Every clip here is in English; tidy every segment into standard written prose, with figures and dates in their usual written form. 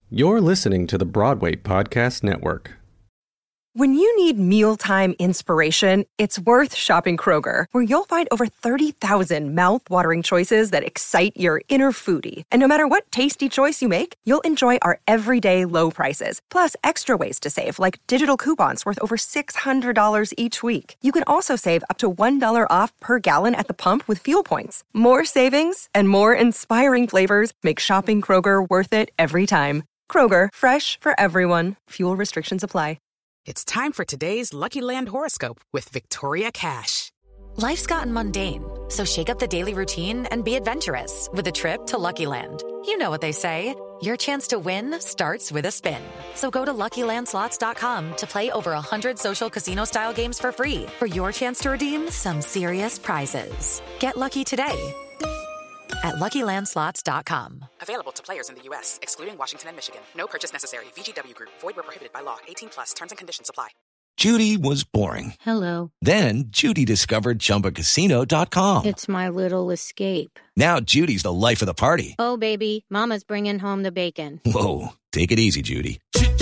You're listening to the Broadway Podcast Network. When you need mealtime inspiration, it's worth shopping Kroger, where you'll find over 30,000 mouth-watering choices that excite your inner foodie. And no matter what tasty choice you make, you'll enjoy our everyday low prices, plus extra ways to save, like digital coupons worth over $600 each week. You can also save up to $1 off per gallon at the pump with fuel points. More savings and more inspiring flavors make shopping Kroger worth it every time. Kroger, fresh for everyone. Fuel restrictions apply. It's time for today's Lucky Land horoscope with Victoria Cash. Life's gotten mundane, so shake up the daily routine and be adventurous with a trip to Lucky Land. You know what they say, your chance to win starts with a spin. So go to LuckyLandSlots.com to play over 100 social casino-style games for free for your chance to redeem some serious prizes. Get lucky today at LuckyLandSlots.com. Available to players in the U.S., excluding Washington and Michigan. No purchase necessary. VGW Group. Void where prohibited by law. 18 plus. Terms and conditions apply. Judy was boring. Hello. Then Judy discovered ChumbaCasino.com. It's my little escape. Now Judy's the life of the party. Oh, baby, mama's bringing home the bacon. Whoa, take it easy, Judy.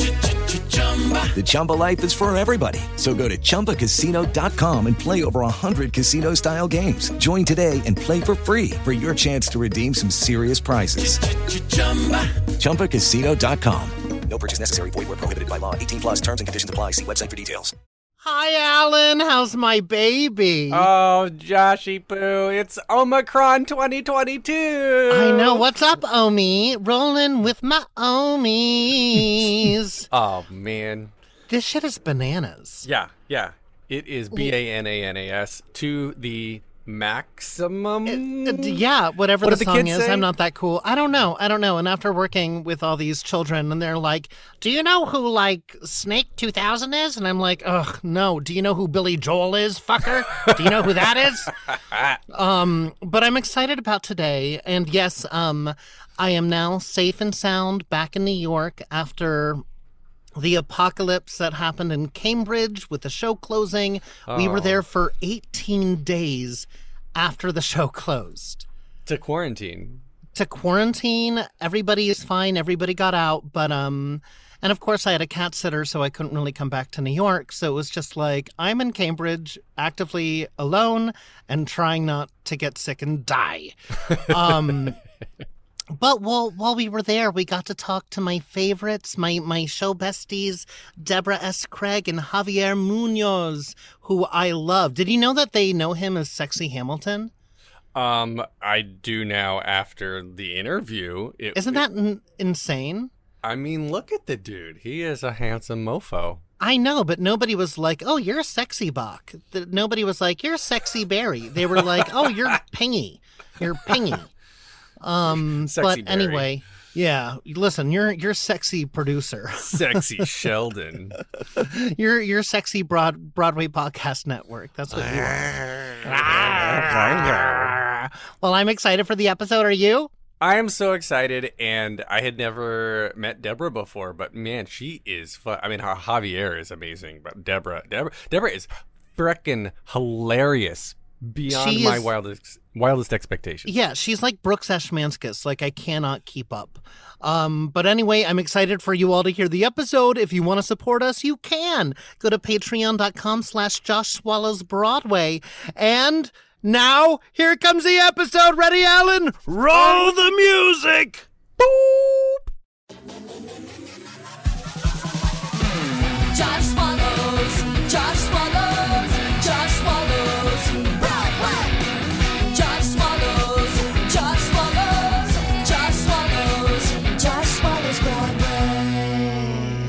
The Chumba life is for everybody. So go to ChumbaCasino.com and play over 100 casino-style games. Join today and play for free for your chance to redeem some serious prizes. ChumbaCasino.com. No purchase necessary. Void where prohibited by law. 18 plus terms and conditions apply. See website for details. Hi, Alan. How's my baby? Oh, Joshy Poo, it's Omicron 2022. I know. What's up, Omi? Rolling with my Omies. Oh, man. This shit is bananas. Yeah. It is BANANAS to the maximum. Yeah, whatever What the do the song kids is. say? I'm not that cool. I don't know. And after working with all these children, and they're like, do you know who, like, Snake 2000 is? And I'm like, ugh, no. Do you know who Billy Joel is, fucker? Do you know who that is? But I'm excited about today. And yes, I am now safe and sound back in New York after the apocalypse that happened in Cambridge with the show closing. We were there for 18 days after the show closed. To quarantine. Everybody is fine. Everybody got out. But, and of course I had a cat sitter, so I couldn't really come back to New York. So it was just like, I'm in Cambridge actively alone and trying not to get sick and die. But while we were there, we got to talk to my favorites, my show besties, Deborah S. Craig and Javier Munoz, who I love. Did you know that they know him as Sexy Hamilton? I do now after the interview. Isn't that insane? I mean, look at the dude. He is a handsome mofo. I know, but nobody was like, oh, you're sexy Bach. Nobody was like, you're sexy Barry. They were like, oh, you're Pingy. You're Pingy. Sexy But Barry. Anyway, yeah. Listen, you're sexy producer. Sexy Sheldon. You're sexy Broadway Podcast Network. That's what you are. Well, I'm excited for the episode. Are you? I am so excited, and I had never met Deborah before, but man, she is fun. I mean, Javier is amazing, but Deborah is frickin' hilarious beyond my wildest expectations. Yeah, she's like Brooks Ashmanskas. Like, I cannot keep up. But anyway, I'm excited for you all to hear the episode. If you want to support us, you can. Go to patreon.com/Josh Swallows Broadway. And now, here comes the episode. Ready, Alan? Roll the music! Boop! Josh Swallows, Josh Swallows, Josh Swallows, Broadway. Josh Swallows, Josh Swallows, Josh Swallows, Josh Swallows, Broadway.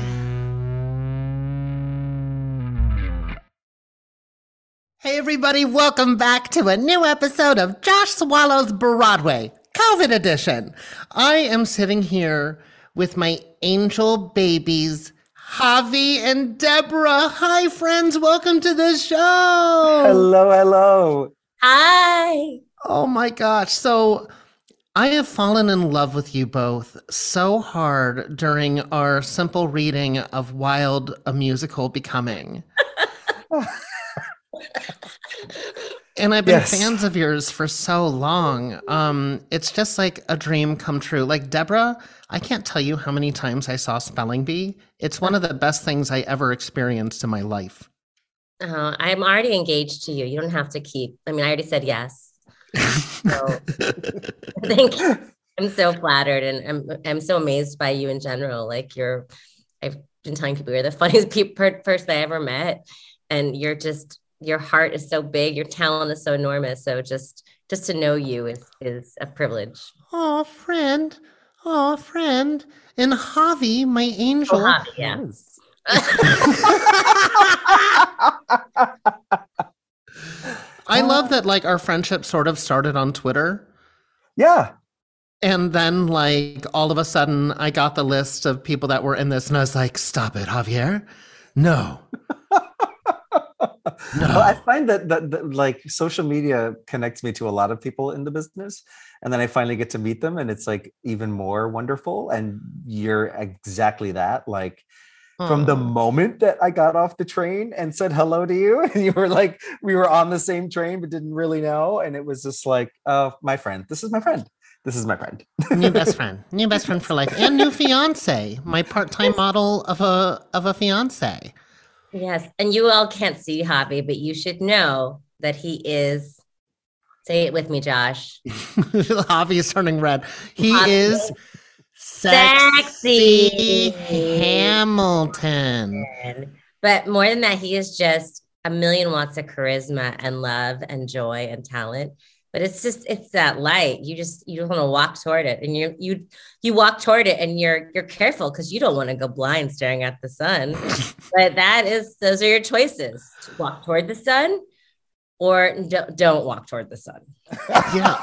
Hey everybody, welcome back to a new episode of Josh Swallows Broadway, COVID edition. I am sitting here with my angel babies, Javi and Deborah. Hi friends, welcome to the show. Hello. Hi. Oh my gosh. So I have fallen in love with you both so hard during our simple reading of Wild, a Musical Becoming. And I've been Yes. fans of yours for so long. It's just like a dream come true. Like Deborah, I can't tell you how many times I saw Spelling Bee. It's one of the best things I ever experienced in my life. I'm already engaged to you. You don't have to keep. I mean, I already said yes. So I think I'm so flattered, and I'm so amazed by you in general. Like I've been telling people you're the funniest person I ever met, and your heart is so big, your talent is so enormous. So just to know you is a privilege. Oh, friend. And Javi, my angel. Oh, Javi, yes. I love that like our friendship sort of started on Twitter. Yeah. And then like all of a sudden I got the list of people that were in this and I was like, stop it, Javier. No. No. Well, I find that like social media connects me to a lot of people in the business, and then I finally get to meet them, and it's like even more wonderful. And you're exactly that. Like from the moment that I got off the train and said hello to you, and you were like, we were on the same train but didn't really know, and it was just like, my friend. This is my friend. This is my friend. New best friend for life, and new fiance. My part-time model of a fiance. Yes, and you all can't see Javi, but you should know that he is. Say it with me, Josh. Javi is turning red. He Javi is sexy Hamilton. But more than that, he is just a million watts of charisma and love and joy and talent. But it's that light. You just want to walk toward it, and you walk toward it, and you're careful because you don't want to go blind staring at the sun. But those are your choices: walk toward the sun, or don't walk toward the sun. Yeah,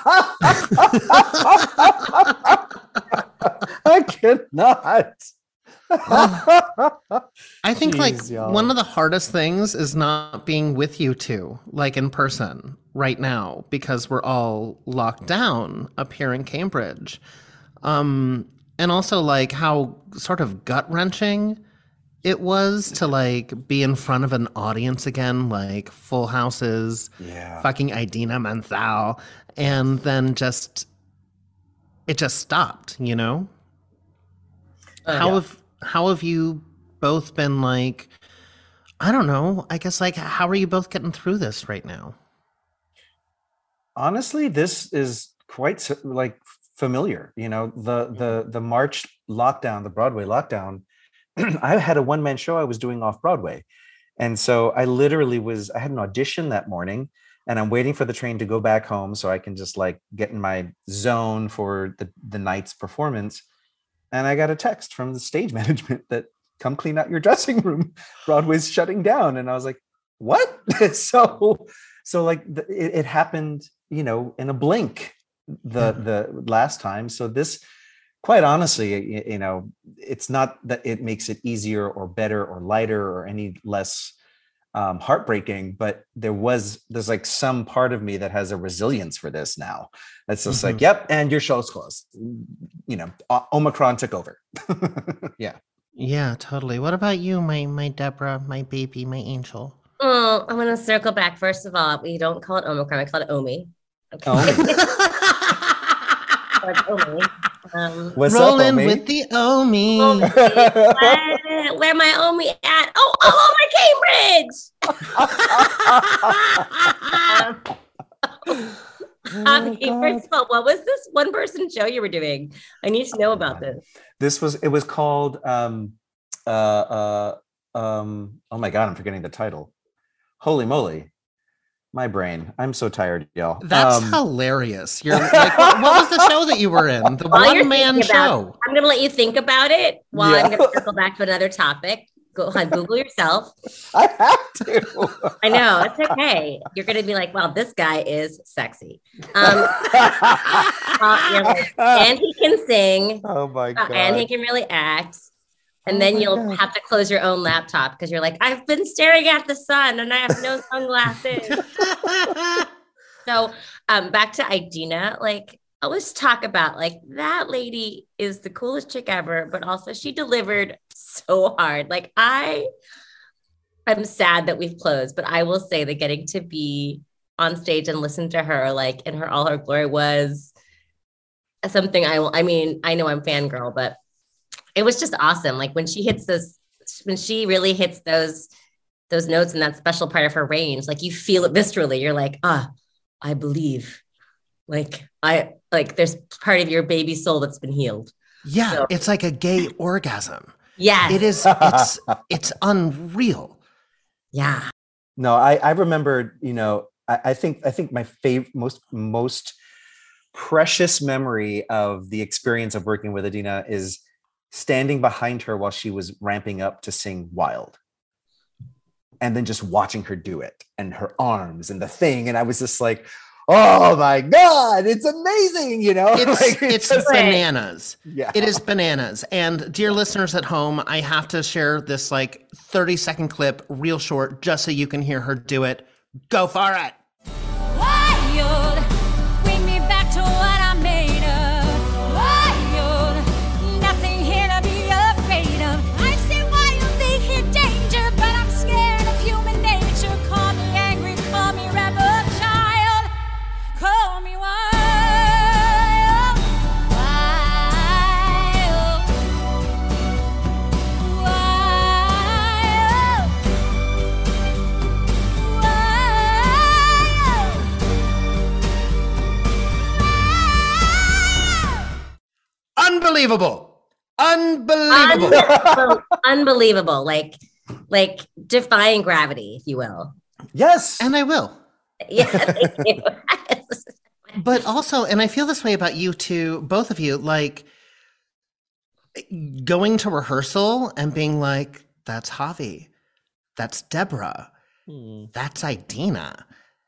I cannot. I think like Jeez, y'all. one of the hardest things is not being with you two, like in person right now, because we're all locked down up here in Cambridge. And also like how sort of gut wrenching it was to like be in front of an audience again, like Full Houses, fucking Idina Menzel, and then it just stopped, you know? How have you both been like, I don't know, I guess like how are you both getting through this right now? Honestly, this is quite like familiar. You know, the March lockdown, the Broadway lockdown, I had a one-man show I was doing off Broadway. And so I had an audition that morning, and I'm waiting for the train to go back home so I can just like get in my zone for the night's performance. And I got a text from the stage management that come clean out your dressing room. Broadway's shutting down. And I was like, what? So like it happened, you know, in a blink the last time. So this, quite honestly, you know, it's not that it makes it easier or better or lighter or any less heartbreaking, but there's like some part of me that has a resilience for this now. That's just like, yep, and your show's closed. You know, Omicron took over. Yeah, totally. What about you, my Deborah, my baby, my angel? Oh, I'm gonna circle back. First of all, we don't call it Omicron, I call it Omi. Okay. What's Rolling up, Omi? with the Omi. Where my Omi at? Oh, my Cambridge. First of all, what was this one person show you were doing? I need to know about this. It was called oh my God, I'm forgetting the title. Holy moly. My brain. I'm so tired, y'all. That's hilarious. You're like, what was the show that you were in? The one-man show. I'm going to let you think about it while I'm going to circle back to another topic. Go ahead, Google yourself. I have to. I know, it's okay. You're going to be like, wow, this guy is sexy. You're like, and he can sing. Oh my God. And he can really act. And then you'll have to close your own laptop because you're like, I've been staring at the sun and I have no sunglasses. So back to Idina, like, let's talk about like that lady is the coolest chick ever, but also she delivered so hard. Like I'm sad that we've closed, but I will say that getting to be on stage and listen to her like in her all her glory was something I mean, I know I'm fangirl, but it was just awesome. Like when she really hits those notes in that special part of her range, like you feel it viscerally. You're like, I believe. Like there's part of your baby soul that's been healed. Yeah, so. It's like a gay orgasm. Yeah. It is, it's unreal. Yeah. No, I remember, I think my most precious memory of the experience of working with Idina is standing behind her while she was ramping up to sing Wild. And then just watching her do it and her arms and the thing. And I was just like, oh my God, it's amazing. It's bananas. Yeah. It is bananas. And dear listeners at home, I have to share this 30-second clip real short, just so you can hear her do it. Go for it. Wild, bring me back to what I'm made of. Wild, nothing here to be afraid of. I say wild, they hit danger, but I'm scared of human nature. Call me angry, call me rebel child, call me wild. Unbelievable. Like defying gravity, if you will. Yes. And I will. Yeah, thank you. But also, and I feel this way about you too, both of you, like going to rehearsal and being like, that's Javi, that's Deborah, that's Idina.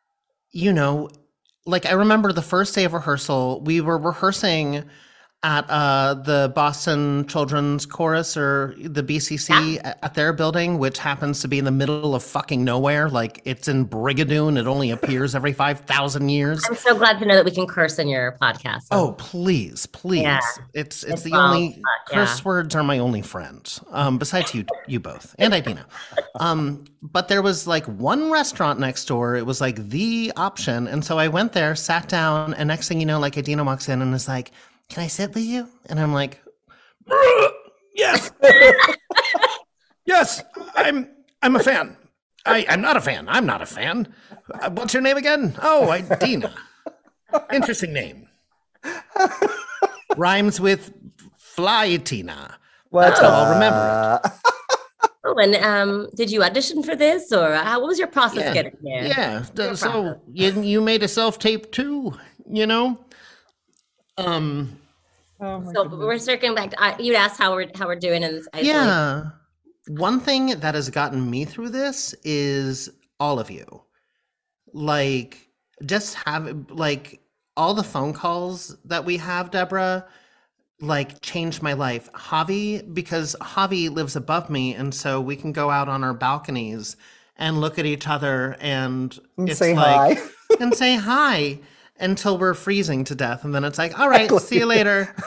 I remember the first day of rehearsal, we were rehearsing at the Boston Children's Chorus, or the BCC, at their building, which happens to be in the middle of fucking nowhere. Like, it's in Brigadoon. It only appears every 5,000 years. I'm so glad to know that we can curse in your podcast. Oh, please. Yeah. It's the only curse words are my only friends. Besides you both and Idina. But there was one restaurant next door. It was the option. And so I went there, sat down, and next thing you know, Idina walks in and is like, can I sit with you? And I'm like, yes. Yes, I'm a fan. I'm not a fan. I'm not a fan. What's your name again? Oh, Idina. Interesting name. Rhymes with Fly-Tina. That's how I'll remember it. Oh, and did you audition for this, or what was your process getting there? Yeah. So you made a self-tape too, So we're circling back to, you'd asked how we're doing in this isolation. Yeah. One thing that has gotten me through this is all of you. Just have all the phone calls that we have, Deborah, changed my life. Javi, because Javi lives above me, and so we can go out on our balconies and look at each other and say hi. And say hi. Until we're freezing to death. And then it's all right, see you later.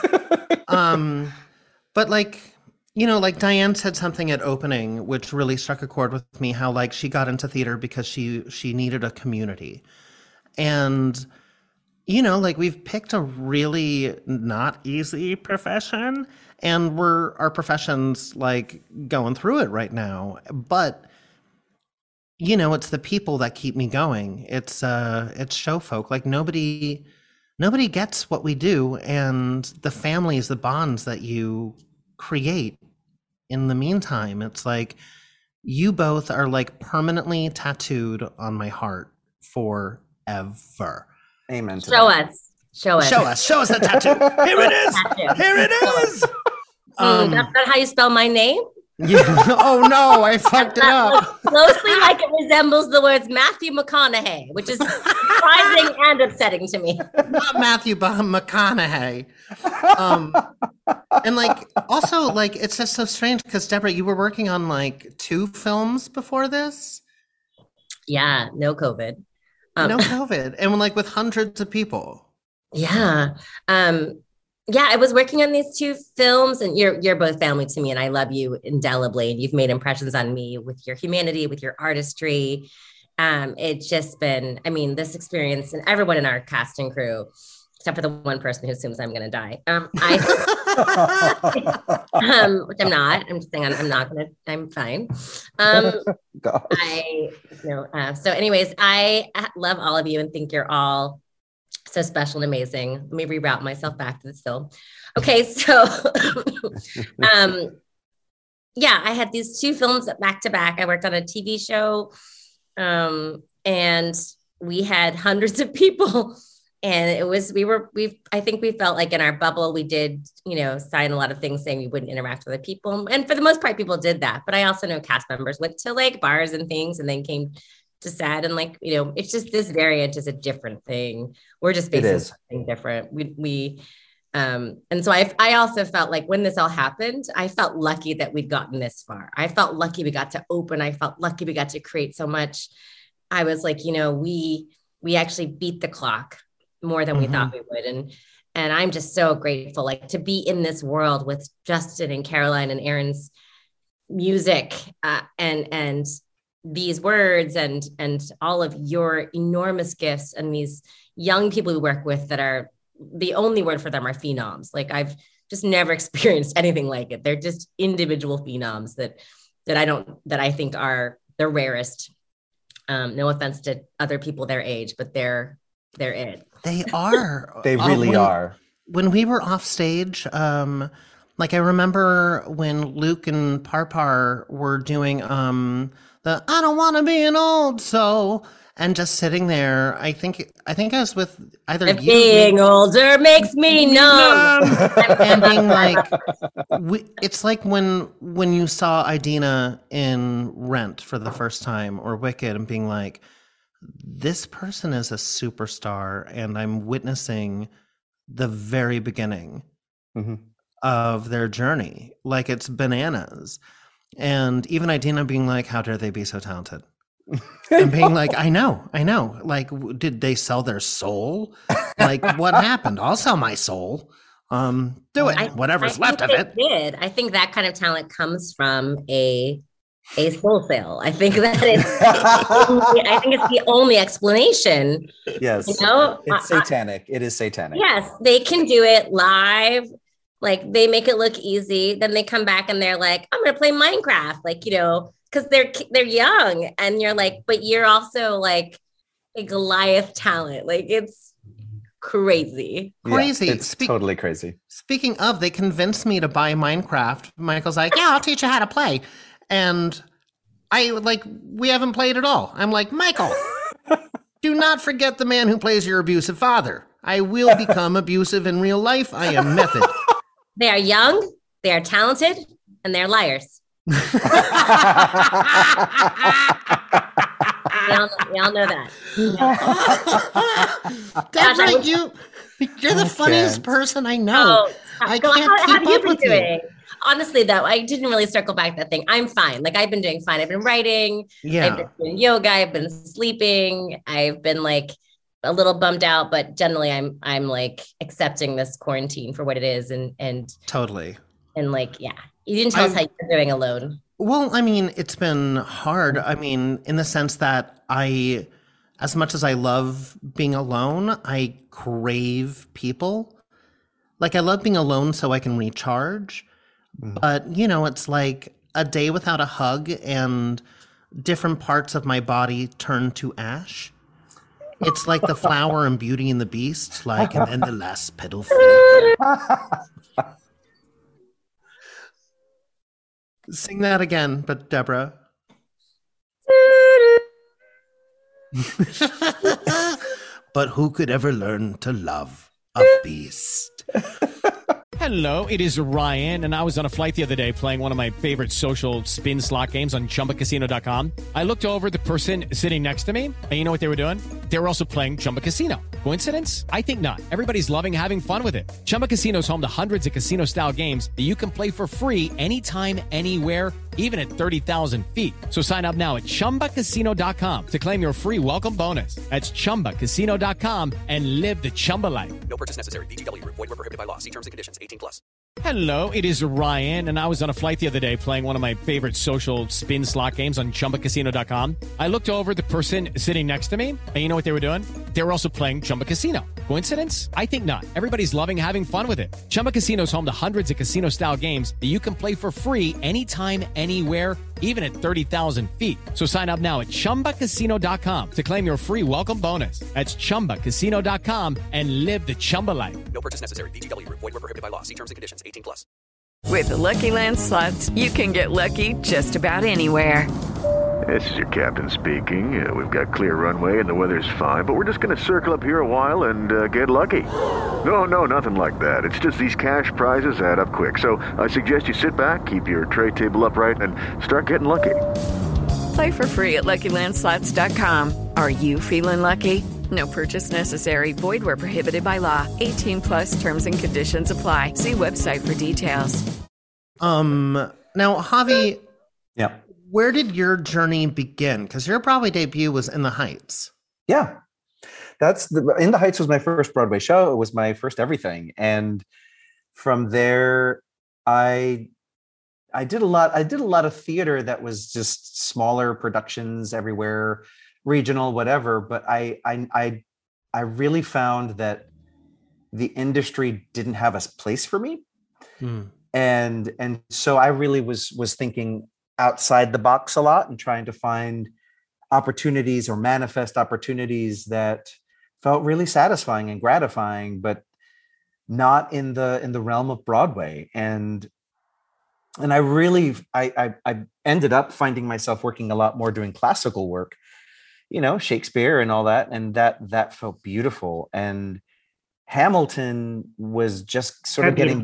But Diane said something at opening, which really struck a chord with me, how she got into theater because she needed a community. And, we've picked a really not easy profession, and our profession's going through it right now. But it's the people that keep me going. It's show folk. Nobody gets what we do, and the families, the bonds that you create in the meantime. It's you both are permanently tattooed on my heart forever. Amen. Show us the tattoo. Here it is. Here it is. That's not how you spell my name. Yeah. Oh no, I fucked it up. Closely it resembles the words Matthew McConaughey, which is surprising and upsetting to me. Not Matthew, but McConaughey. And also it's just so strange because Deborah, you were working on 2 films before this. Yeah, no COVID. No COVID, and with hundreds of people. Yeah. Yeah, I was working on these 2 films, and you're both family to me, and I love you indelibly, and you've made impressions on me with your humanity, with your artistry. It's just been, I mean, this experience, and everyone in our cast and crew, except for the one person who assumes I'm going to die. Which I'm not. I'm just saying I'm not going to. I'm fine. So anyways, I love all of you and think you're all so special and amazing. Let me reroute myself back to this film. Okay, so yeah, I had these 2 films back to back. I worked on a TV show, and we had hundreds of people. And it was, I think we felt like in our bubble, we did, sign a lot of things saying we wouldn't interact with other people. And for the most part, people did that. But I also know cast members went to like bars and things and then came to set. And like, it's just this variant is a different thing. We're just facing something different. And so I also felt like when this all happened, I felt lucky that we'd gotten this far. I felt lucky we got to open. I felt lucky we got to create so much. I was like, we actually beat the clock more than we thought we would. And I'm just so grateful, like to be in this world with Justin and Caroline and Aaron's music and these words and all of your enormous gifts and these young people we work with that are the only word for them are phenoms. Like I've just never experienced anything like it. They're just individual phenoms that I think are the rarest. No offense to other people their age, but they're it. They are. They really are. When we were off stage, like I remember when Luke and Parpar were doing the I don't want to be an old soul, and just sitting there. I think I was with either you. Being older makes me numb. And being like, it's like when you saw Idina in Rent for the first time or Wicked, and being like, this person is a superstar, and I'm witnessing the very beginning of their journey. Like it's bananas. And even Idina being like, how dare they be so talented? And being like, I know. Like, did they sell their soul? Like, what happened? I'll sell my soul. Do it. Whatever's left of it. Did. I think that kind of talent comes from a soul sale. I think that it's the only explanation. Yes. It's satanic. It is satanic. Yes. They can do it live. Like they make it look easy. Then they come back and they're like, I'm going to play Minecraft. Like, because they're young, and you're like, but you're also like a Goliath talent. Like it's crazy. Crazy. Yeah, it's totally crazy. Speaking of, they convinced me to buy Minecraft. Michael's like, yeah, I'll teach you how to play. And we haven't played at all. I'm like, Michael, do not forget the man who plays your abusive father. I will become abusive in real life. I am Method. They are young, they are talented, and they're liars. We all know that. Deborah, you're the funniest person I know. I can't keep up with you. Honestly, though, I didn't really circle back that thing. I'm fine. Like I've been doing fine. I've been writing. Yeah. I've been doing yoga. I've been sleeping. I've been like a little bummed out, but generally I'm like accepting this quarantine for what it is. And totally. And like, yeah, you didn't tell us how you're doing alone. Well, I mean, it's been hard. I mean, in the sense that as much as I love being alone, I crave people. Like I love being alone so I can recharge. But, it's like a day without a hug and different parts of my body turn to ash. It's like the flower in Beauty and the Beast, like, and then the last petal fell. Sing that again, but Deborah. But who could ever learn to love a beast? Hello, it is Ryan, and I was on a flight the other day playing one of my favorite social spin slot games on ChumbaCasino.com. I looked over at the person sitting next to me, and you know what they were doing? They were also playing Chumba Casino. Coincidence? I think not. Everybody's loving having fun with it. Chumba Casino is home to hundreds of casino-style games that you can play for free anytime, anywhere, even at 30,000 feet. So sign up now at ChumbaCasino.com to claim your free welcome bonus. That's ChumbaCasino.com and live the Chumba life. No purchase necessary. VGW. Void where prohibited by law. See terms and conditions. 18+. Hello, it is Ryan, and I was on a flight the other day playing one of my favorite social spin slot games on ChumbaCasino.com. I looked over at the person sitting next to me, and you know what they were doing? They were also playing Chumba Casino. Coincidence? I think not. Everybody's loving having fun with it. Chumba Casino is home to hundreds of casino-style games that you can play for free anytime, anywhere, even at 30,000 feet. So sign up now at ChumbaCasino.com to claim your free welcome bonus. That's ChumbaCasino.com and live the Chumba life. No purchase necessary. VGW Group. Void where prohibited by law. See terms and conditions. 18 plus. With the Lucky Land Slots, you can get lucky just about anywhere. This is your captain speaking. We've got clear runway and the weather's fine, but we're just going to circle up here a while and get lucky. No, nothing like that. It's just these cash prizes add up quick. So I suggest you sit back, keep your tray table upright, and start getting lucky. Play for free at LuckyLandSlots.com. Are you feeling lucky? No purchase necessary. Void where prohibited by law. 18 plus terms and conditions apply. See website for details. Now, Javi, Yeah. where did your journey begin? Because your Broadway debut was In the Heights. Yeah. In the Heights was my first Broadway show. It was my first everything. And from there, I did a lot of theater that was just smaller productions everywhere, regional, whatever. But I really found that the industry didn't have a place for me. And so I really was thinking outside the box a lot and trying to find opportunities or manifest opportunities that felt really satisfying and gratifying, but not in the realm of Broadway. And I ended up finding myself working a lot more doing classical work, Shakespeare and all that. And that felt beautiful. And Hamilton was just sort of getting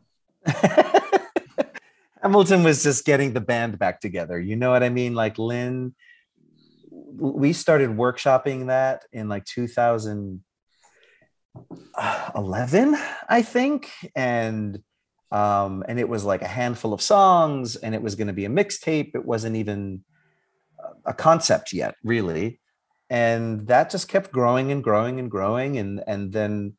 Hamilton was just getting the band back together. You know what I mean? Like Lynn, we started workshopping that in like 2011, I think. And it was like a handful of songs and it was going to be a mixtape. It wasn't even a concept yet, really. And that just kept growing and growing and growing. And then,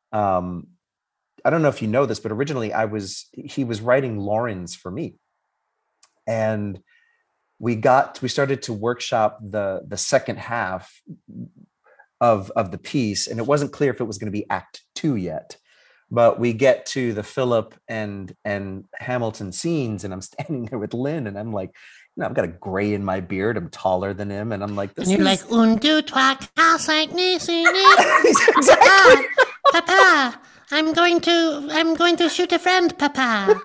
I don't know if you know this, but originally he was writing Laurens for me. And we started to workshop the second half of the piece. And it wasn't clear if it was going to be Act 2 yet, but we get to the Philip and Hamilton scenes and I'm standing there with Lynn and I'm like, I've got a gray in my beard. I'm taller than him. And I'm like, and you're like, un, deux, trois, quatre, cinq, six, Exactly. Papa, I'm going to shoot a friend, Papa.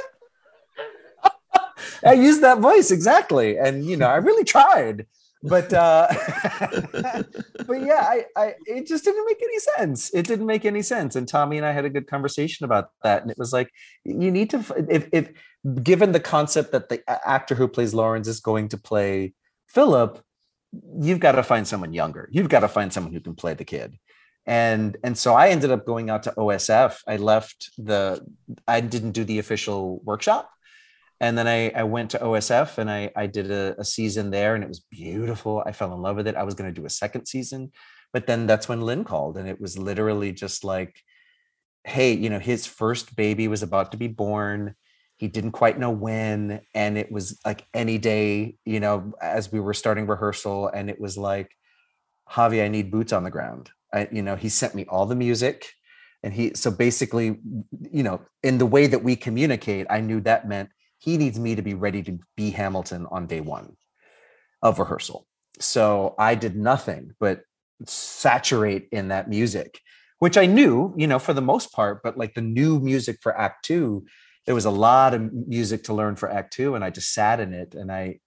I used that voice exactly, and I really tried, but yeah, it just didn't make any sense. It didn't make any sense, and Tommy and I had a good conversation about that, and it was like, you need to, if given the concept that the actor who plays Laurens is going to play Philip, you've got to find someone younger. You've got to find someone who can play the kid. And so I ended up going out to OSF. I didn't do the official workshop. And then I went to OSF and I did a season there and it was beautiful. I fell in love with it. I was going to do a second season, but then that's when Lynn called and it was literally just like, hey, his first baby was about to be born. He didn't quite know when. And it was like any day, as we were starting rehearsal, and it was like, Javi, I need boots on the ground. He sent me all the music and so basically, in the way that we communicate, I knew that meant he needs me to be ready to be Hamilton on day one of rehearsal. So I did nothing but saturate in that music, which I knew, for the most part, but like the new music for Act 2, there was a lot of music to learn for Act 2 and I just sat in it and I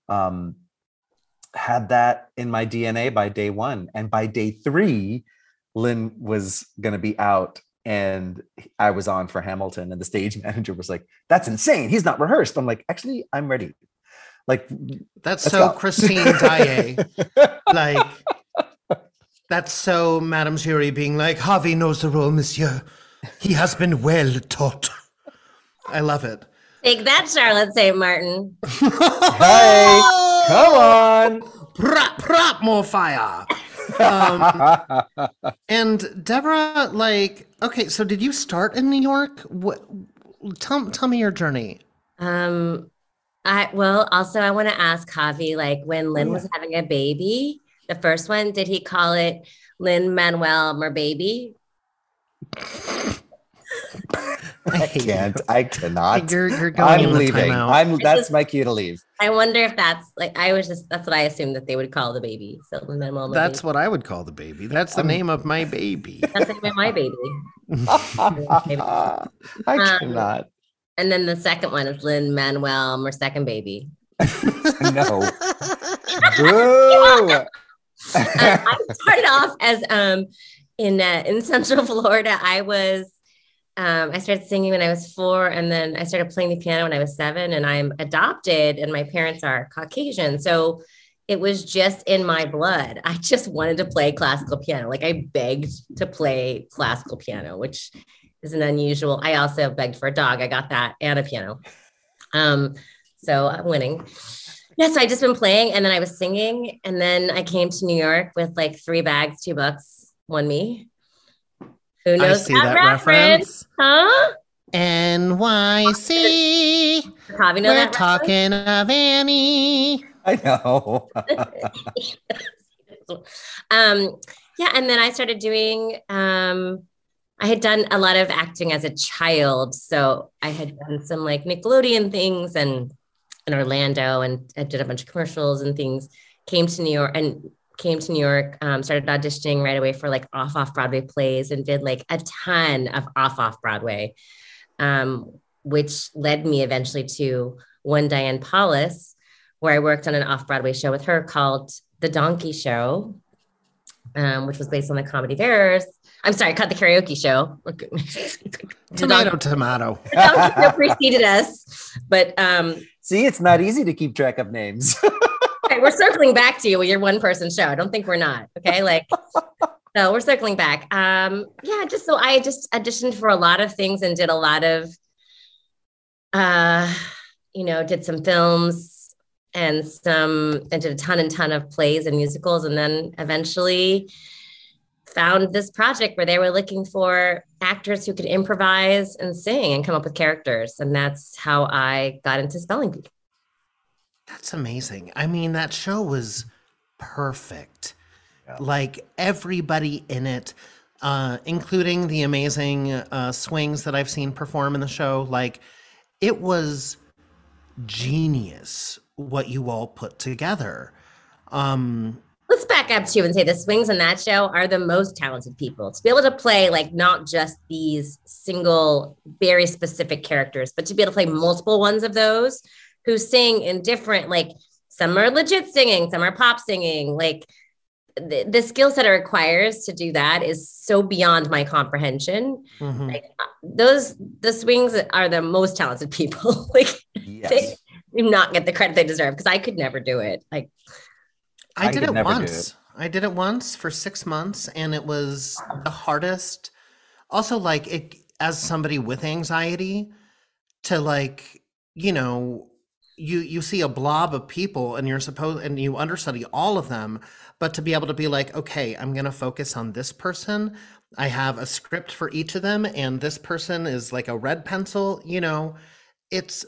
had that in my DNA by day 1. And by day 3, Lynn was going to be out and I was on for Hamilton and the stage manager was like, that's insane. He's not rehearsed. I'm like, actually, I'm ready. Like, that's so go. Christine Daae. Like, that's so Madame Giry being like, Javi knows the role, monsieur. He has been well taught. I love it. Take that, Charlotte St. Martin. Hey, come on. Prop more fire. And Deborah, like, okay, so did you start in New York? tell me your journey. I want to ask Javi, like when Lin was having a baby, the first one, did he call it Lin Manuel Merbaby? I cannot. You're going. I'm leaving. That's my cue to leave. I wonder if that's like that's what I assumed that they would call the baby. So Lin Manuel Merbaby. That's what I would call the baby. That's the name of my baby. That's the name of my baby. I cannot. And then the second one is Lin Manuel Second baby. No. Boo! I started off as in Central Florida. I started singing when I was 4, and then I started playing the piano when I was 7, and I'm adopted, and my parents are Caucasian. So it was just in my blood. I just wanted to play classical piano. Like I begged to play classical piano, which is an unusual. I also begged for a dog. I got that and a piano. So I'm winning. Yes, I just been playing, and then I was singing, and then I came to New York with like 3 bags, $2, won me. Who knows that reference? Huh? NYC. Probably know We're that talking of Annie. I know. Yeah, and then I started doing. I had done a lot of acting as a child, so I had done some like Nickelodeon things and in Orlando, and I did a bunch of commercials and things. Came to New York, started auditioning right away for like off Broadway plays, and did like a ton of off Broadway, which led me eventually to one Diane Paulus, where I worked on an off Broadway show with her called The Donkey Show, which was based on the Comedy of Errors. I'm sorry, cut the karaoke show. Tomato. The Donkey Show preceded us, but see, it's not easy to keep track of names. Okay, we're circling back to you with your one-person show. I don't think we're not. Okay, so we're circling back. So I just auditioned for a lot of things and did a lot of, did some films and did a ton of plays and musicals, and then eventually found this project where they were looking for actors who could improvise and sing and come up with characters, and that's how I got into Spelling Bee. That's amazing. I mean, that show was perfect. Yeah. Like everybody in it, including the amazing swings that I've seen perform in the show. Like it was genius what you all put together. Let's back up too and say the swings in that show are the most talented people. To be able to play like not just these single, very specific characters, but to be able to play multiple ones of those who sing in different, like some are legit singing, some are pop singing. Like the skill set it requires to do that is so beyond my comprehension. Mm-hmm. Like, the swings are the most talented people. Like they do not get the credit they deserve because I could never do it. Like I did it once. I did it once for 6 months, and it was the hardest. Also, like it as somebody with anxiety to like, you see a blob of people and you understudy all of them, but to be able to be like, okay, I'm going to focus on this person. I have a script for each of them, and this person is like a red pencil, it's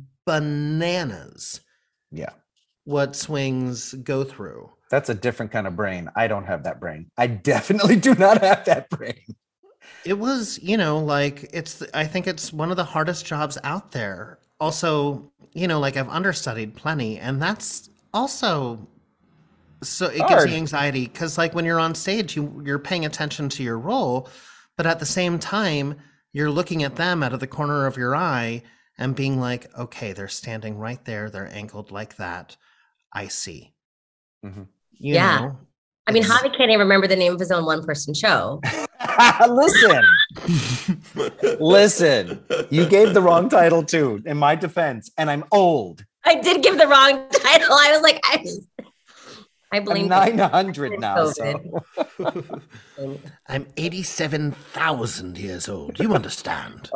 bananas. Yeah. What swings go through. That's a different kind of brain. I don't have that brain. I definitely do not have that brain. It was, I think it's one of the hardest jobs out there. Also, like I've understudied plenty, and that's also, so it gives you anxiety because like when you're on stage, you're paying attention to your role, but at the same time, you're looking at them out of the corner of your eye and being like, okay, they're standing right there. They're angled like that. I see. Mm-hmm. You know? I mean, Javi can't even remember the name of his own one-person show. Listen, you gave the wrong title too, in my defense, and I'm old. I did give the wrong title. I was like, I blame I'm 900 now. So. I'm 87,000 years old. You understand?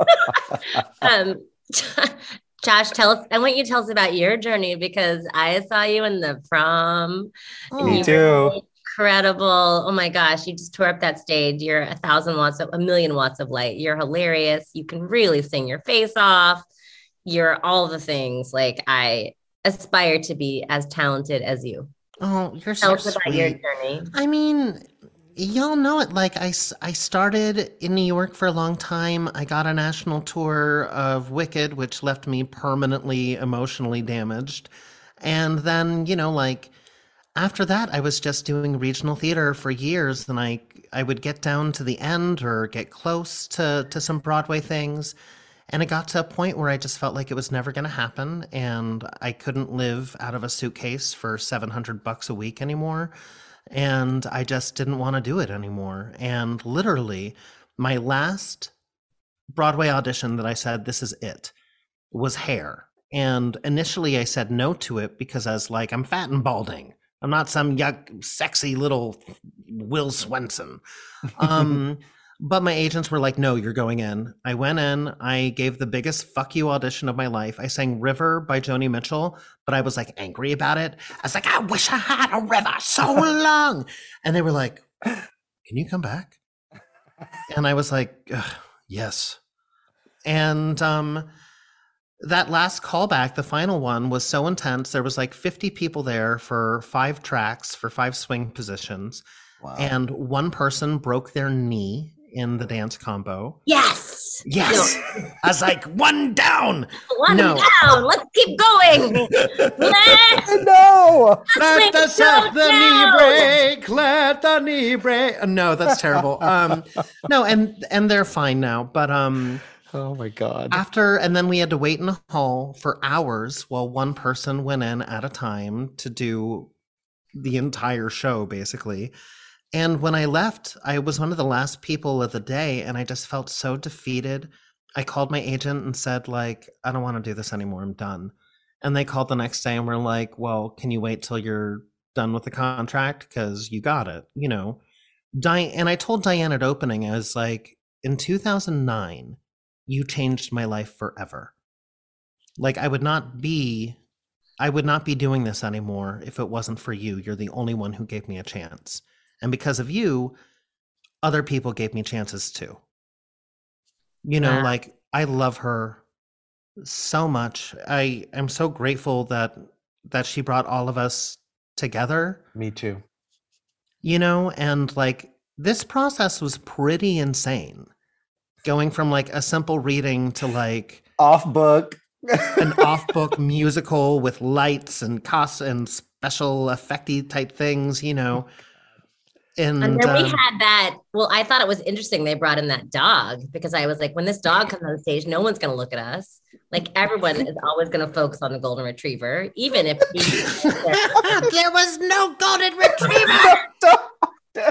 Josh, I want you to tell us about your journey because I saw you in the prom. Me too. incredible. Oh my gosh, you just tore up that stage. You're 1,000 watts of light. You're hilarious. You can really sing your face off. You're all the things. Like, I aspire to be as talented as you. Oh, you're Tell so us about sweet. your journey. I mean, y'all know it. Like, I started in New York for a long time. I got a national tour of Wicked, which left me permanently emotionally damaged. And then, you know, like, after that, I was just doing regional theater for years, and I would get down to the end or get close to some Broadway things. And it got to a point where I just felt like it was never going to happen, and I couldn't live out of a suitcase for $700 a week anymore. And I just didn't want to do it anymore. And literally, my last Broadway audition that I said, this is it, was Hair. And initially I said no to it because I was like, I'm fat and balding. I'm not some young, sexy little Will Swenson. But my agents were like, no, you're going in. I went in. I gave the biggest fuck you audition of my life. I sang River by Joni Mitchell, but I was like angry about it. I was like, I wish I had a river so long. And they were like, can you come back? And I was like, yes. And that last callback, the final one, was so intense. There was like 50 people there for 5 tracks, for 5 swing positions. Wow. And one person broke their knee in the dance combo. Yes. Yes. No. I was like, one down. One down. Let's keep going. No. Let the knee break. Let the knee break. No, that's terrible. No, and they're fine now. But oh my God. And then we had to wait in the hall for hours while one person went in at a time to do the entire show, basically. And when I left, I was one of the last people of the day, and I just felt so defeated. I called my agent and said, like, I don't want to do this anymore. I'm done. And they called the next day and were like, well, can you wait till you're done with the contract? Because you got it, you know. And I told Diane at opening, I was like, in 2009, you changed my life forever. Like, I would not be doing this anymore if it wasn't for you. You're the only one who gave me a chance. And because of you, other people gave me chances too. You know, like, I love her so much. I am so grateful that she brought all of us together. Me too. You know, and like, this process was pretty insane. Going from like a simple reading to like off book. An off-book musical with lights and costs and special effecty type things, you know. And then we had that. Well, I thought it was interesting they brought in that dog, because I was like, when this dog comes on stage, no one's going to look at us. Like, everyone is always going to focus on the golden retriever, even if there was no golden retriever.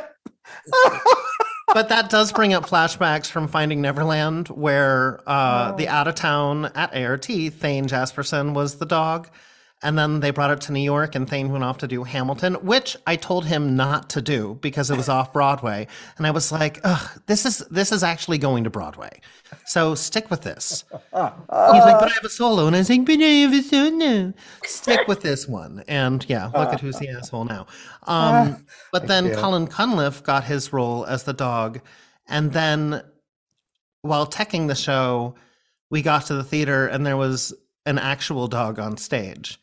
But that does bring up flashbacks from Finding Neverland, where the out-of-town at ART, Thane Jasperson, was the dog. And then they brought it to New York, and Thane went off to do Hamilton, which I told him not to do because it was off Broadway. And I was like, ugh, this is actually going to Broadway. So stick with this. He's like, but I have a solo. And I was like, but I have a solo. Stick with this one. And yeah, look at who's the asshole now. But then Colin Cunliffe got his role as the dog. And then while teching the show, we got to the theater and there was an actual dog on stage.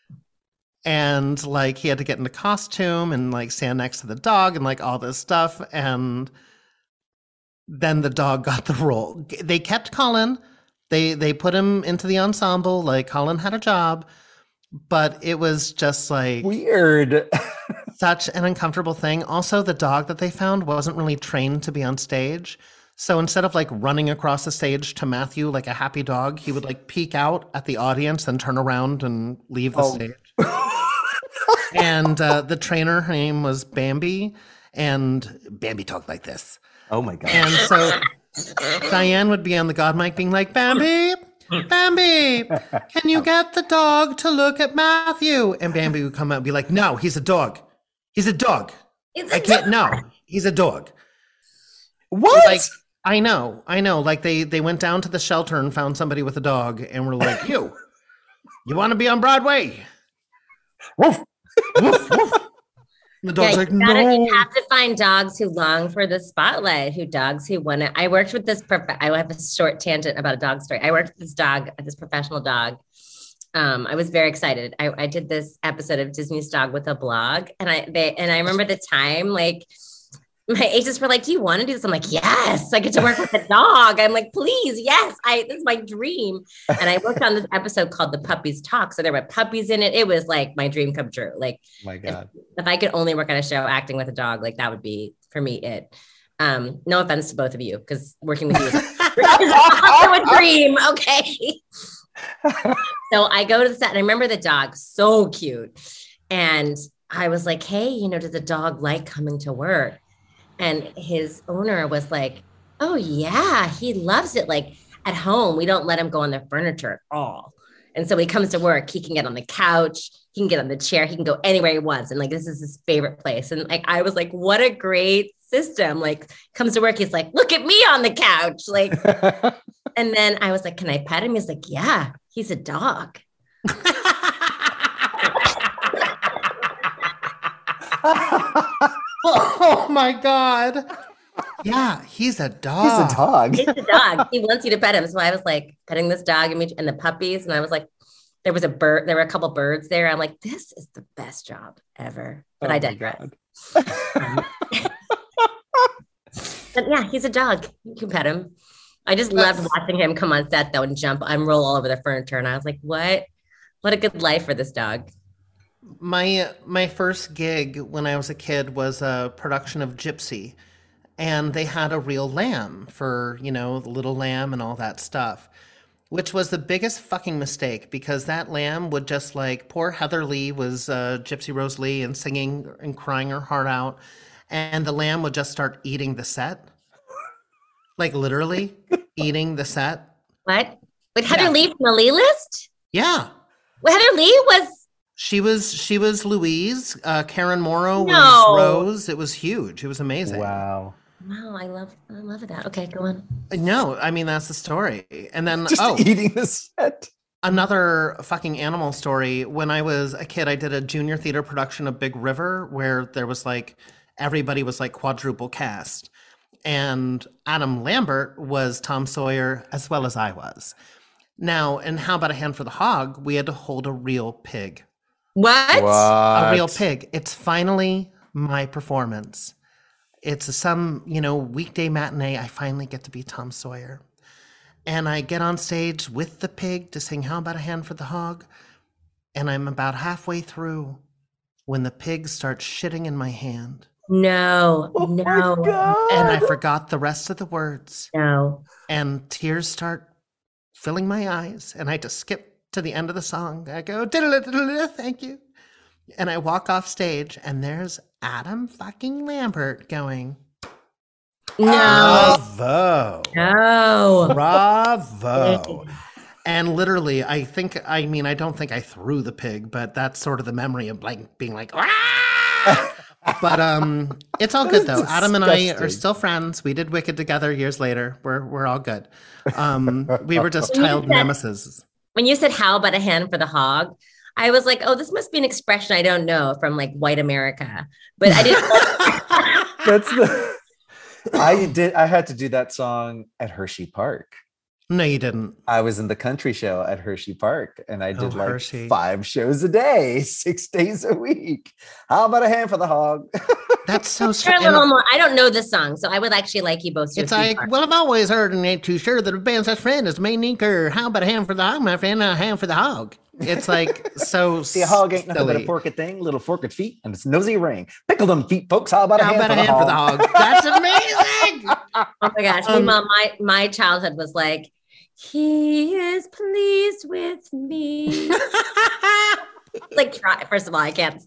And like, he had to get into costume and like stand next to the dog and like all this stuff. And then the dog got the role. They kept Colin. They put him into the ensemble. Like, Colin had a job, but it was just like weird. Such an uncomfortable thing. Also, the dog that they found wasn't really trained to be on stage. So instead of like running across the stage to Matthew like a happy dog, he would like peek out at the audience and turn around and leave the stage. And the trainer, her name was Bambi, and Bambi talked like this. Oh my God. And so Diane would be on the God mic being like, Bambi, can you get the dog to look at Matthew? And Bambi would come out and be like, no, he's a dog. He's a dog. No, he's a dog. What? Like, I know. Like, they went down to the shelter and found somebody with a dog and were like, you want to be on Broadway? Woof. Woof, woof. The dog's like, no. You have to find dogs who long for the spotlight, dogs who want to. I worked with this. I have a short tangent about a dog story. I worked with this dog, this professional dog. I was very excited. I did this episode of Disney's Dog with a Blog, and I remember the time, like, my agents were like, "Do you want to do this?" I'm like, "Yes, I get to work with a dog." I'm like, "Please, yes, this is my dream." And I worked on this episode called The Puppies Talk. So there were puppies in it. It was like my dream come true. Like, my God, if I could only work on a show acting with a dog, like that would be for me it. No offense to both of you, because working with you is also a dream. Okay. So I go to the set and I remember the dog, so cute. And I was like, "Hey, does the dog like coming to work?" And his owner was like, "Oh yeah, he loves it. Like at home, we don't let him go on the furniture at all. And so when he comes to work, he can get on the couch, he can get on the chair, he can go anywhere he wants. And like, this is his favorite place." And like, I was like, what a great system. Like comes to work, he's like, "Look at me on the couch." Like, and then I was like, "Can I pet him?" He's like, "Yeah, he's a dog." Oh my God. Yeah, he's a dog. He's a dog. He's a dog. He wants you to pet him. So I was like petting this dog and the puppies. And I was like, there was a bird. There were a couple birds there. I'm like, this is the best job ever. But I digress. But yeah, he's a dog. You can pet him. I just loved watching him come on set though and jump and roll all over the furniture. And I was like, what a good life for this dog. My first gig when I was a kid was a production of Gypsy, and they had a real lamb for, the little lamb and all that stuff, which was the biggest fucking mistake, because that lamb would just like, poor Heather Lee was Gypsy Rose Lee and singing and crying her heart out, and the lamb would just start eating the set. Like literally eating the set. What? With Heather Lee from the Lee List? Yeah. Well, Heather Lee was... She was Louise. Karen Morrow was Rose. It was huge. It was amazing. Wow. Wow, I love that. Okay, go on. No, I mean, that's the story. And then, just eating the set. Another fucking animal story. When I was a kid, I did a junior theater production of Big River where there was like, everybody was like quadruple cast. And Adam Lambert was Tom Sawyer as well as I was. Now, in How About a Hand for the Hog, we had to hold a real pig. What? A real pig. It's finally my performance. It's some, weekday matinee. I finally get to be Tom Sawyer. And I get on stage with the pig to sing How About a Hand for the Hog. And I'm about halfway through when the pig starts shitting in my hand. No. My God. And I forgot the rest of the words. No. And tears start filling my eyes. And I just skip to the end of the song. I go, thank you. And I walk off stage and there's Adam fucking Lambert going, no. Bravo. No. Bravo. And literally, I don't think I threw the pig, but that's sort of the memory of like being like, ah! But it's all good though. Adam and I are still friends. We did Wicked together years later. We're all good. We were just child nemesis. When you said "How About a Hand for the Hog," I was like, "Oh, this must be an expression I don't know from like white America." But I didn't. I had to do that song at Hershey Park. No, you didn't. I was in the country show at Hershey Park, and I did Hershey. 5 shows a day, 6 days a week. How about a hand for the hog? That's so strange. A little more. I don't know the song, so I would actually like you both to. It's like, well, I've always heard and ain't too sure that a band's best friend is main anchor. How about a hand for the hog, my friend? A hand for the hog. It's like so. See, a hog ain't nothing but a forked thing, little forked feet, and its nosy ring. Pickle them feet, folks. How about a hand for the hog? That's amazing. Oh my gosh, Mom, my childhood was like, he is pleased with me. Like, try. First of all, I can't.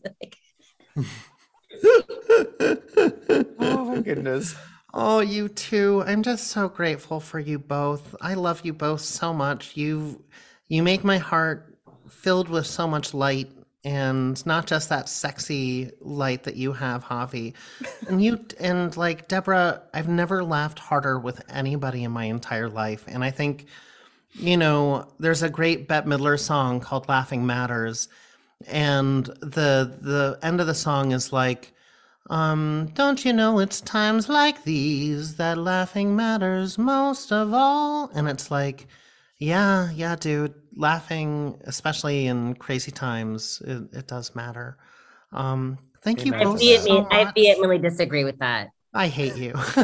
Oh my goodness. Oh, you too. I'm just so grateful for you both. I love you both so much. You make my heart filled with so much light, and not just that sexy light that you have, Javi. And like Deborah, I've never laughed harder with anybody in my entire life. And I think, there's a great Bette Midler song called Laughing Matters. And the end of the song is like, Don't you know it's times like these that laughing matters most of all? And it's like, yeah, dude, laughing, especially in crazy times, it does matter. Thank you both so much. I vehemently disagree with that. I hate you. Gosh,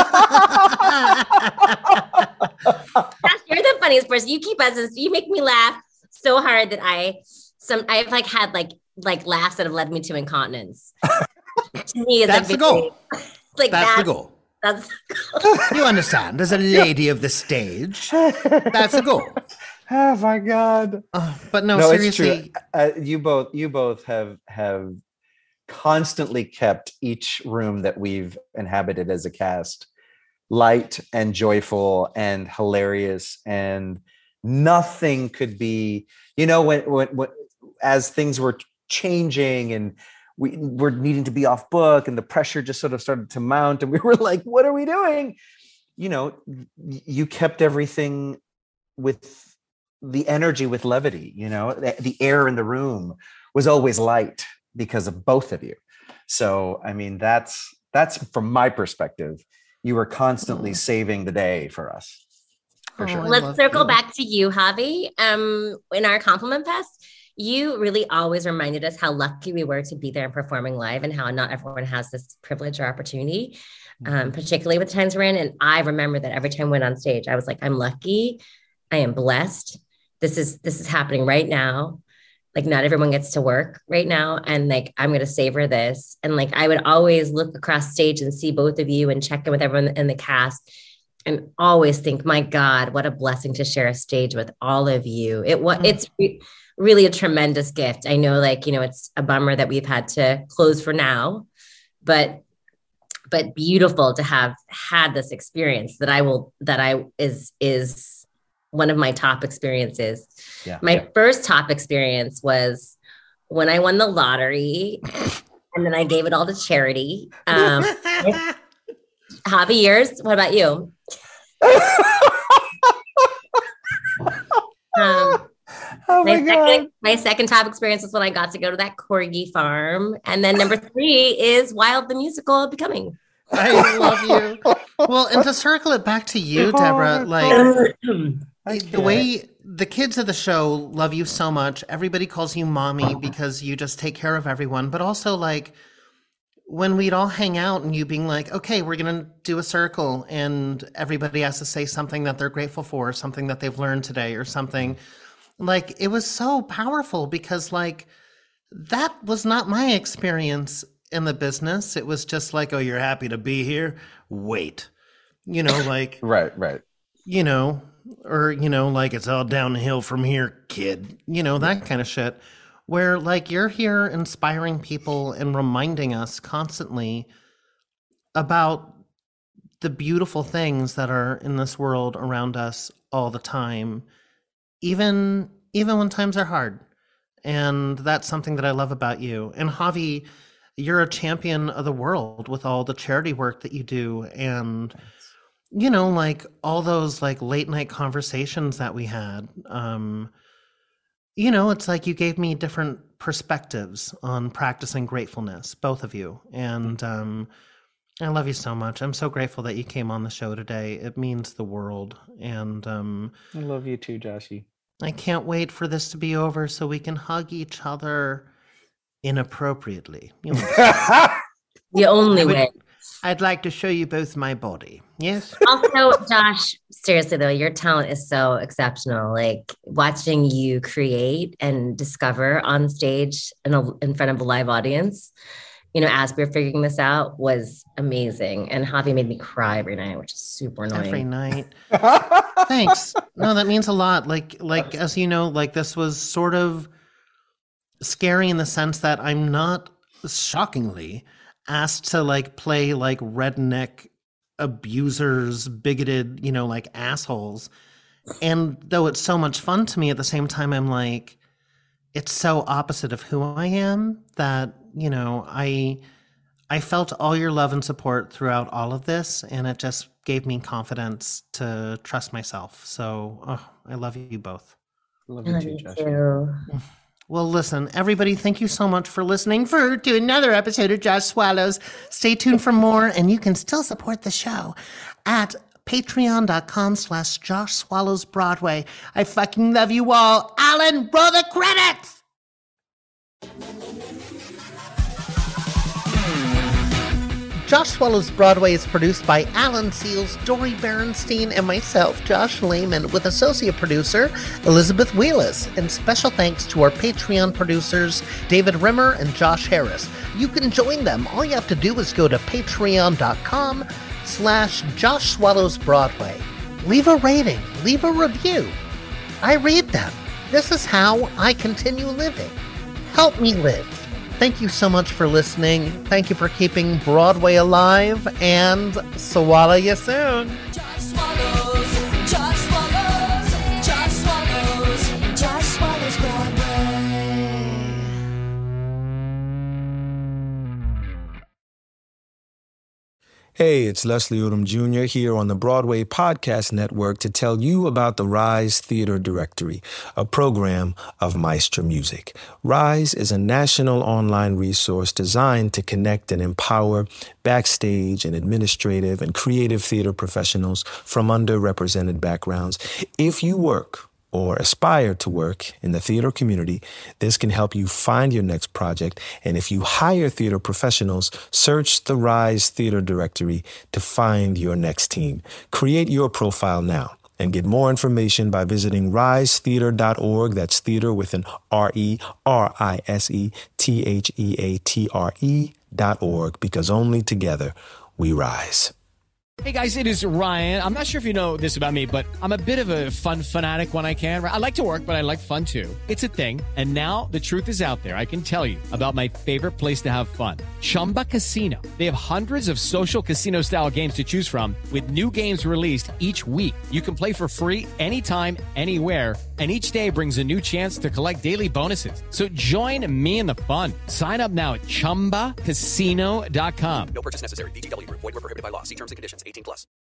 you're the funniest person. You keep us. You make me laugh so hard that I've like had like laughs that have led me to incontinence. To me, is that's the goal. Like that's the goal. That's the goal. You understand? As a lady of the stage, that's the goal. Oh my God! But no, seriously, it's true. You both have constantly kept each room that we've inhabited as a cast light and joyful and hilarious, and nothing could be, when as things were changing and we were needing to be off book and the pressure just sort of started to mount and we were like, what are we doing? You kept everything with the energy, with levity, the air in the room was always light because of both of you. So, I mean, that's from my perspective, you were constantly saving the day for us. For sure. Let's circle back to you, Javi. In our compliment fest, you really always reminded us how lucky we were to be there and performing live and how not everyone has this privilege or opportunity, particularly with the times we're in. And I remember that every time I went on stage, I was like, I'm lucky. I am blessed. This is happening right now. Like, not everyone gets to work right now. And like, I'm going to savor this. And like, I would always look across stage and see both of you and check in with everyone in the cast and always think, my God, what a blessing to share a stage with all of you. It's really a tremendous gift. I know, it's a bummer that we've had to close for now, but beautiful to have had this experience is one of my top experiences. Yeah. My first top experience was when I won the lottery and then I gave it all to charity. Javi, yours? What about you? My second top experience was when I got to go to that corgi farm. And then number 3 is Wild the Musical Becoming. I love you. Well, and to circle it back to you, Deborah, the way the kids of the show love you so much. Everybody calls you mommy because you just take care of everyone. But also, when we'd all hang out and you being like, okay, we're going to do a circle and everybody has to say something that they're grateful for, something that they've learned today or something. It was so powerful because that was not my experience in the business. It was just like, oh, you're happy to be here? Wait. Right. Or, it's all downhill from here, kid. That kind of shit. Where you're here inspiring people and reminding us constantly about the beautiful things that are in this world around us all the time, even when times are hard. And that's something that I love about you. And Javi, you're a champion of the world with all the charity work that you do. And, all those late night conversations that we had, it's like you gave me different perspectives on practicing gratefulness, both of you. And I love you so much. I'm so grateful that you came on the show today. It means the world. And I love you too, Joshy. I can't wait for this to be over so we can hug each other inappropriately. The only way. I'd like to show you both my body. Yes. Also, Josh, seriously though, your talent is so exceptional. Watching you create and discover on stage in front of a live audience, as we were figuring this out, was amazing. And Javi made me cry every night, which is super annoying. Every night. Thanks. No, that means a lot. As you know, this was sort of scary in the sense that I'm not, shockingly, asked to play redneck abusers, bigoted, assholes. And though it's so much fun to me, at the same time, I'm it's so opposite of who I am that, I felt all your love and support throughout all of this, and it just gave me confidence to trust myself. So, I love you both. Love you too, Josh. Well, listen, everybody, thank you so much for listening to another episode of Josh Swallows. Stay tuned for more, and you can still support the show at patreon.com/Josh Swallows Broadway. I fucking love you all. Alan, roll the credits! Josh Swallows Broadway is produced by Alan Seals, Dory Berenstein, and myself, Josh Lehman, with associate producer Elizabeth Wheelis. And special thanks to our Patreon producers, David Rimmer and Josh Harris. You can join them. All you have to do is go to patreon.com/Josh Swallows Broadway. Leave a rating, leave a review. I read them. This is how I continue living. Help me live. Thank you so much for listening. Thank you for keeping Broadway alive, and swallow you soon. Josh Swallows, Josh Swallows, Josh Swallows, Josh Swallows Broadway. Hey, it's Leslie Odom Jr. here on the Broadway Podcast Network to tell you about the Rise Theater Directory, a program of Maestro Music. Rise is a national online resource designed to connect and empower backstage and administrative and creative theater professionals from underrepresented backgrounds. If you work or aspire to work in the theater community, this can help you find your next project. And if you hire theater professionals, search the Rise Theater Directory to find your next team. Create your profile now and get more information by visiting risetheater.org. That's theater with an RERISETHEATRE.org, because only together we rise. Hey guys, it is Ryan. I'm not sure if you know this about me, but I'm a bit of a fun fanatic when I can. I like to work, but I like fun too. It's a thing. And now the truth is out there. I can tell you about my favorite place to have fun. Chumba Casino. They have hundreds of social casino style games to choose from with new games released each week. You can play for free anytime, anywhere. And each day brings a new chance to collect daily bonuses. So join me in the fun. Sign up now at ChumbaCasino.com. No purchase necessary. VGW Group. Void where prohibited by law. See terms and conditions. 18+.